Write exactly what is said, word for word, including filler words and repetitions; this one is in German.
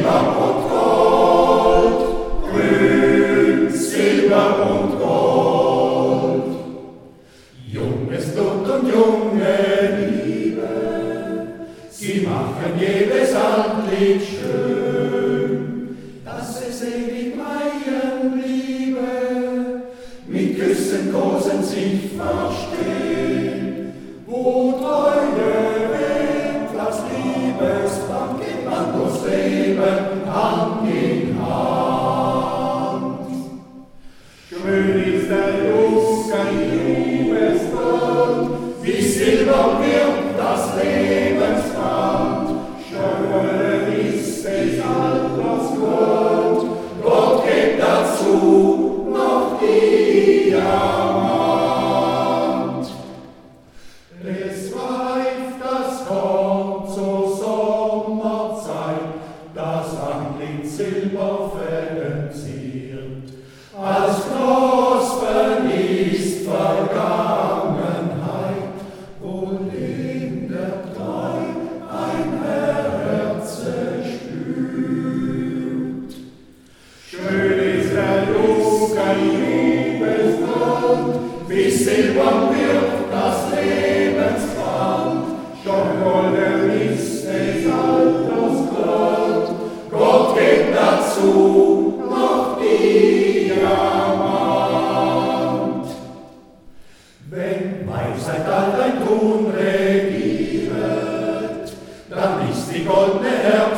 Silber und Gold, Grün, Silber und Gold. Junges Blut und junge Liebe, sie machen jedes Antlitz schön, dass es ewig weihen bliebe, mit Küssen, Kosen sich verstehen, wo Treue weht, das Liebesband geht man durchs Leben Hand in Hand. Schön ist der Junge Liebesband, wie Silber wird das Lebensband, schöner ist es als das Gold, Gott gibt dazu noch Diamant. Es reift, das kommt zur Sommerzeit, das Antlitz Silberfäden ziert. Als Knospen ist Vergangenheit, wo lindert treu ein Herze spürt. Schön ist der Junge Liebesband, wie silbern wird das Lebensband, schon golden ist es alters Gold, Gott gibt dazu noch Diamant. Wenn Weisheit all dein Tun regiert, dann ist die goldene Herr